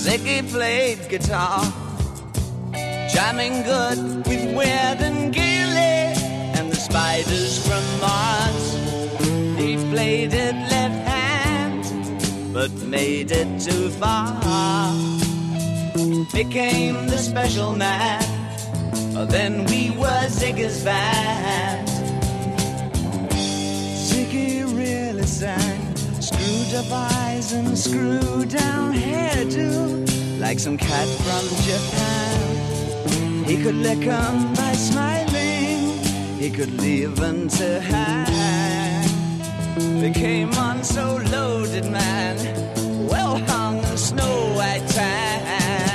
Ziggy played guitar, jamming good with Weird and Gilly and the Spiders from Mars. He played it left hand, but made it too far. Became the special man, then we were Ziggy's band. Ziggy really sang, screwed up eyes and screwed down hairdo, like some cat from Japan. He could lick 'em by smiling, he could leave 'em to hang. They came on so loaded, man, well hung in snow white tan.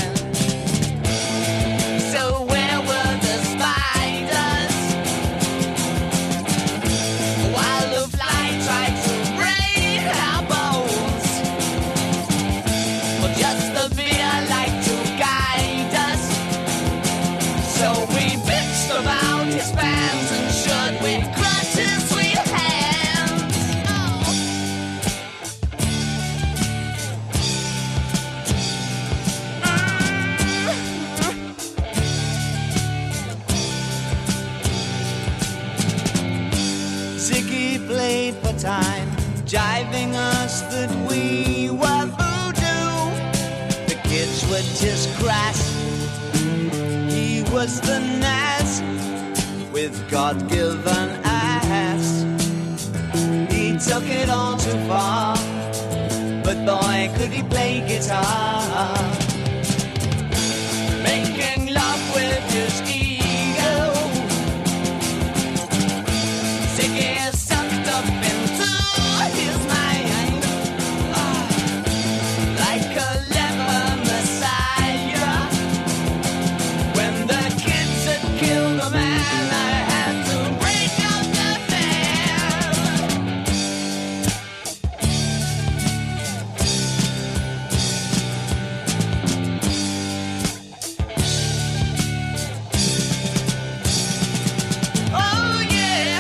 So where were the spiders while the fly tried to break our bones? Well, just the fear like to guide us. So we bitched about his fans and should we crush his sweet hands. Oh. Ziggy played for time, jiving us that we were voodoo. The kids were just crass, he was the Nas with God-given ass. He took it all too far, but boy could he play guitar. Making love with his ego, Ziggy sucked up into his mind, like a leper messiah. When the kids had killed the man, I had to break out the band. Oh yeah.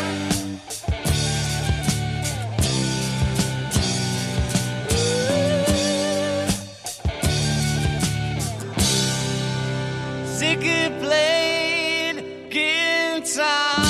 Ziggy played guitar.